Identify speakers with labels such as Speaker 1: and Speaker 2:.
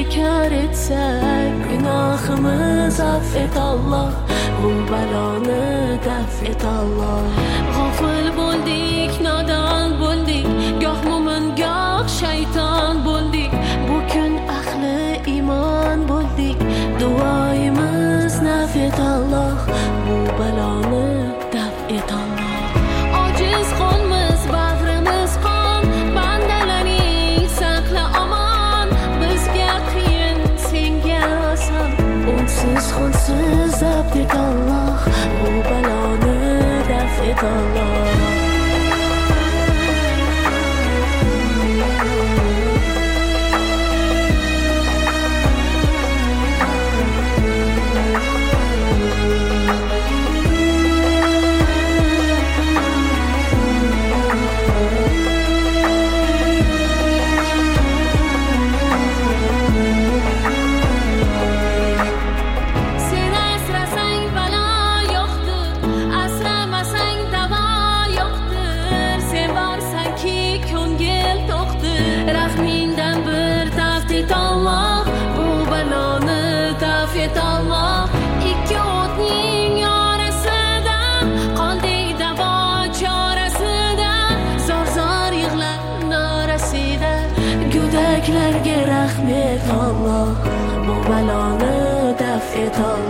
Speaker 1: kar etsak, gunohimiz afv et Alloh, bu baloni daf et Alloh. G'ofil bo'ldik, nodon bo'ldik, goh mo'min, goh shayton bo'ldik. Bu kun ahli iymon bo'ldik, duoyimiz naf et Alloh, bu baloni daf et Alloh. Ojiz qolmiz, bag'rimiz qon, bandalaring saqla omon. Bizga qiyin, senga oson, unsiz xunsiz zabt et Alloh, bu baloni daf et Alloh. Go'daklarga rahmet Alloh, bu baloni daf et Alloh.